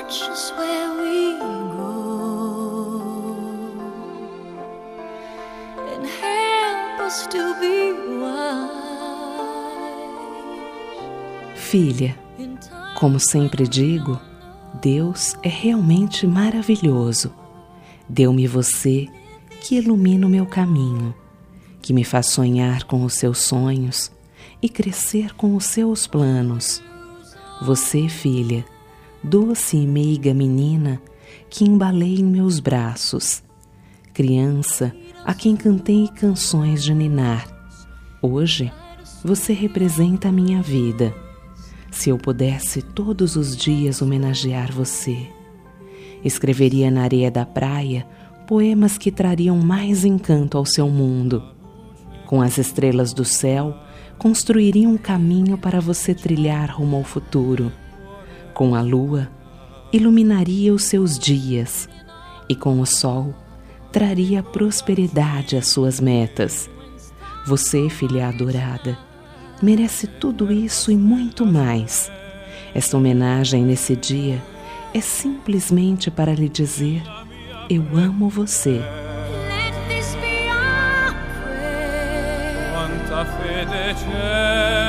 just where we go and help us to be wise. Filha, como sempre digo, Deus é realmente maravilhoso. Deu-me você que ilumina o meu caminho, que me faz sonhar com os seus sonhos e crescer com os seus planos. Você, filha, doce e meiga menina que embalei em meus braços, criança a quem cantei canções de ninar. Hoje, você representa a minha vida. Se eu pudesse todos os dias homenagear você, escreveria na areia da praia poemas que trariam mais encanto ao seu mundo. Com as estrelas do céu, construiria um caminho para você trilhar rumo ao futuro. Com a lua, iluminaria os seus dias, e com o sol, traria prosperidade às suas metas. Você, filha adorada, merece tudo isso e muito mais. Esta homenagem nesse dia é simplesmente para lhe dizer: eu amo você. Let this be our prayer. Quanta fede c'è